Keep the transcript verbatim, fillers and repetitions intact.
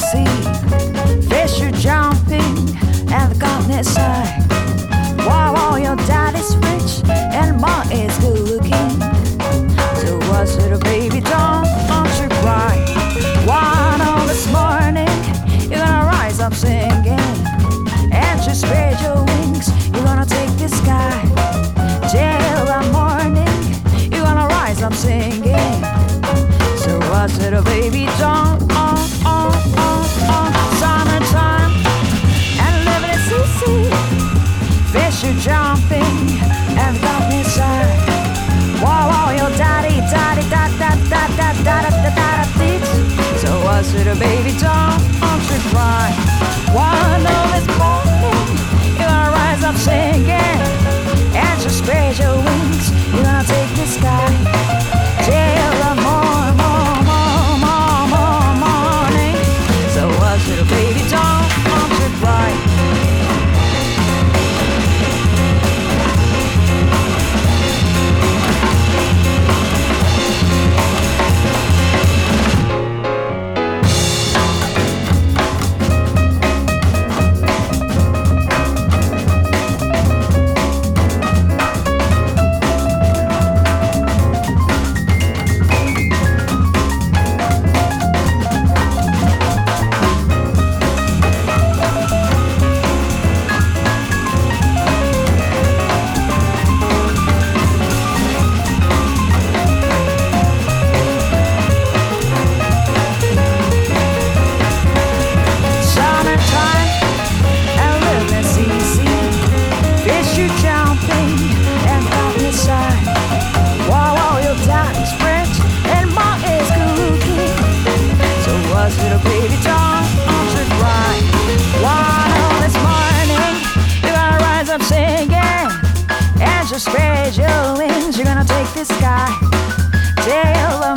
sea. Fish are jumping and the countryside. Wow, wow, your daddy's rich and mom is good looking. So what's it, baby, don't, don't you cry. One on this morning, you're gonna rise up singing. And just spread your wings, you're gonna take the sky. Till the morning, you're gonna rise up singing. So what's it, baby, don't, oh, oh, oh, oh. Summertime, and living is easy. Fish are jumping, and the countryside. Wow, wow, your daddy, daddy, da, da, da, da, da, da, da, da, da. So what's it, baby, don't, don't you cry. One of this morning, you're gonna rise up singing. And just spread your wings, you're gonna take the sky. Till the more, more, more, more, more morning. So what's it, baby, don't, don't you cry. Little baby, don't, don't you cry. One on this morning, you're gonna rise up singing. And just spread your wings, you're gonna take the sky. Till the